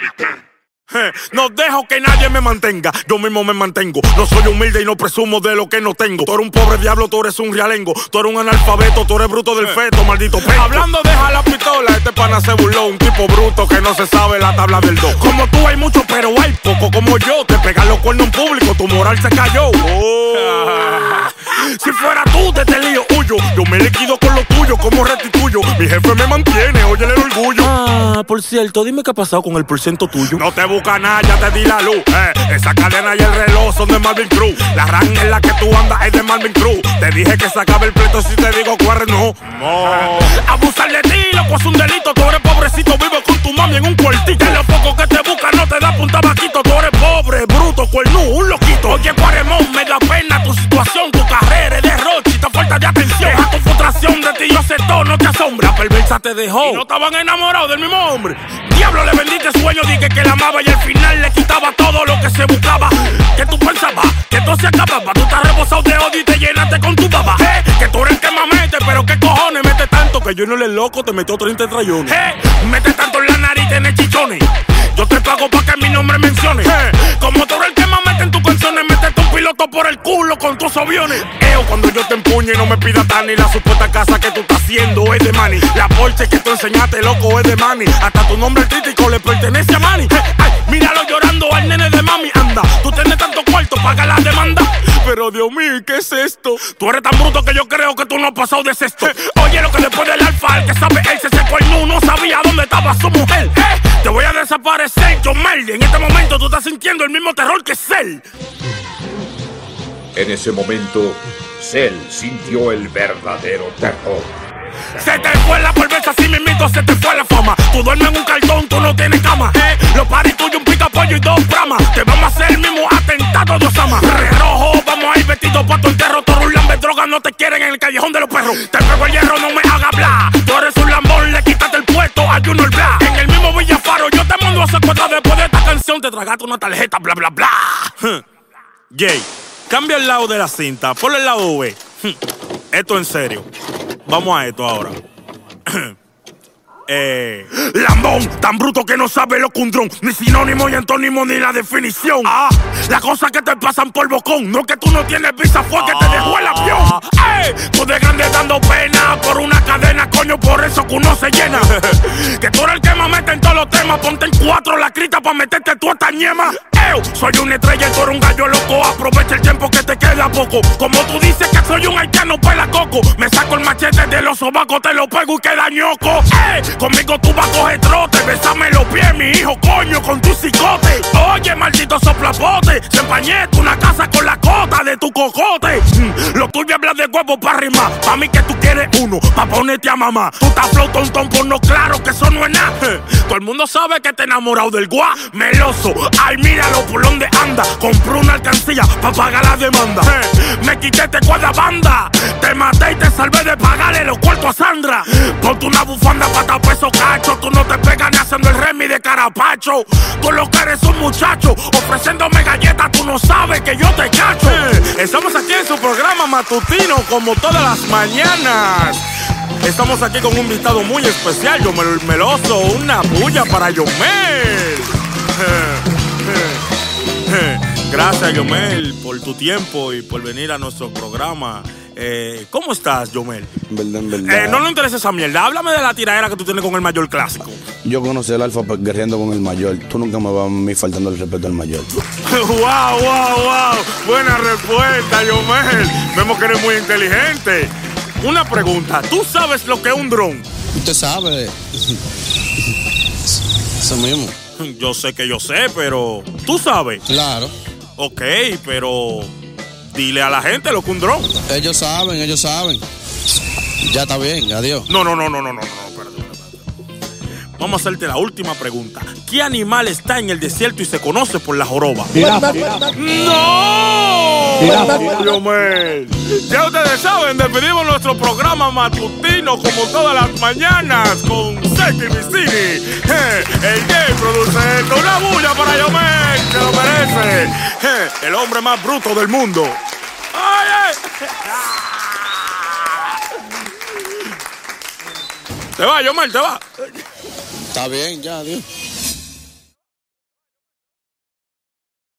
No dejo que nadie me mantenga, yo mismo me mantengo. No soy humilde y no presumo de lo que no tengo. Tú eres un pobre diablo, tú eres un realengo. Tú eres un analfabeto, tú eres bruto del feto, maldito penco. Hablando de la pistola, este pana se burló. Un tipo bruto que no se sabe la tabla del do. Como tú hay mucho, pero hay poco como yo. Te pegan los cuernos en público, tu moral se cayó. Si fuera tú de este lío huyo, yo me liquido con lo tuyo, como restituyo. Mi jefe me mantiene, óyele el orgullo. Por cierto, dime qué ha pasado con el porciento tuyo. No te busca nada, ya te di la luz. Esa cadena y el reloj son de Marvin Cruz. La RAN en la que tú andas es de Marvin Cruz. Te dije que sacaba el pleito si te digo cuál no. Abusar de ti, loco, es un delito. Tú eres pobrecito, vives con tu mami en un cuartito. De lo poco que te busca no te da punta vaquito. Tú eres pobre, bruto, cuernú, un loquito. Oye, Cuaremón, me da pena tu situación, tu carrera es derroche y te falta de atención. Deja tu frustración, de ti yo sé todo, no te asombra. La perversa te dejó y no estaban enamorados del mismo hombre. Diablo, le vendiste sueño, dije que la amaba y al final le quitaba todo lo que se buscaba. Que tú pensabas que todo se acababa. Tú estás rebosado de odio y te llenaste con tu baba. Que tú eres el que más mete, pero qué cojones mete tanto que yo no le loco, te metió 30 trayones. Mete tanto en la nariz, tenés chichones. Yo te pago pa' que mi nombre mencione. Como tú eres el que más mete en tus canciones, métete un piloto por el culo con tus aviones. Cuando yo te empuñe no me pidas tan ni la supuesta casa que tú estás haciendo es de Manny. La Porsche que tú enseñaste, loco, es de Manny. Hasta tu nombre artístico le pertenece a Manny. Míralo llorando al nene de mami, anda. Tú tienes tanto cuarto, paga la demanda. Pero Dios mío, ¿qué es esto? Tú eres tan bruto que yo creo que tú no has pasado de sexto. Oye, lo que después del alfa, el que sabe él se secó el nu, no sabía dónde estaba su mujer. Te voy a desaparecer, John Meldy. En este momento tú estás sintiendo el mismo terror que Cell. En ese momento, Cell sintió el verdadero terror. Se te fue la cerveza, así mismito se te fue la fama. Tú duermes en un cartón, tú no tienes cama. Los paris tuyos, un picapollo y 2 bramas. Te vamos a hacer el mismo atentado de Osama. Rojo, vamos a ir vestidos pa' tu enterro. Tú un lambe droga, no te quieren en el callejón de los perros. Te pego el hierro, no me haga bla. Tú eres un lambón, le quítate el puesto a Junior Bla. En el mismo Villafaro, yo te mando a secuestrar. Después de esta canción te tragaste una tarjeta, bla, bla, bla. Jay, cambia el lado de la cinta, ponle el lado V. Esto en serio. Vamos a esto ahora. Lambón, tan bruto que no sabe lo que un dron. Ni sinónimo ni antónimo ni la definición. Las cosas que te pasan por bocón. No que tú no tienes visa, fue que te dejó el avión. Tú de grande dando pena por una cadena, coño, por eso que uno se llena. Que tú eres el que más mete en todos los temas. Ponte en 4 la crita pa' meterte tú esta ñema. Soy una estrella y tú eres un gallo loco. Aprovecha el tiempo que te queda poco. Como tú dices que soy un haitiano pela coco. Me saco el machete de los sobacos, te lo pego y queda ñoco. Conmigo tú vas a coger trote. Bésame los pies, mi hijo, coño, con tu cicote. Oye, maldito soplapote. Se empañete una casa con la cota de tu cocote. Lo tuyo habla de huevo pa' rimar. Pa' mí que tú quieres uno, pa' ponerte a mamá. Tú estás flow tontón por no claro que eso no es nada. Todo el mundo sabe que te he enamorado del guá. Meloso, ay míralo por donde anda. Compré una alcancía pa' pagar la demanda. Me quité este banda. Te maté y te salvé de pagarle los cuartos a Sandra. Ponte una bufanda pa' tapar esos cachos. Tú no te pegas ni haciendo el remi de carapacho. Tú lo que eres un muchacho ofreciéndome galletas, tú no sabes que yo te cacho. Estamos aquí en su programa matutino como todas las mañanas. Estamos aquí con un invitado muy especial, Yomel Meloso. Una bulla para Yomel. Gracias, Yomel, por tu tiempo y por venir a nuestro programa. ¿Cómo estás, Yomel? En verdad. No nos interesa esa mierda. Háblame de la tiradera que tú tienes con el mayor clásico. Yo conocí al Alfa guerreando con el mayor. Tú nunca me vas a mí faltando el respeto al mayor. Wow. Buena respuesta, Yomel. Vemos que eres muy inteligente. Una pregunta. ¿Tú sabes lo que es un dron? Usted sabe. Eso mismo. Yo sé, pero... ¿Tú sabes? Claro. Ok, pero... Dile a la gente lo que es un dron. Ellos saben. Ya está bien, adiós. No, espérate. Vamos a hacerte la última pregunta. ¿Qué animal está en el desierto y se conoce por la joroba? ¡No! Yomel. Ya ustedes saben, despedimos nuestro programa matutino como todas las mañanas con Seki Vicini. El gay produce esto. Una bulla para Yomel, que lo merece. El hombre más bruto del mundo. ¡Ay! Te va, Yomel, te va. Está bien, ya, adiós.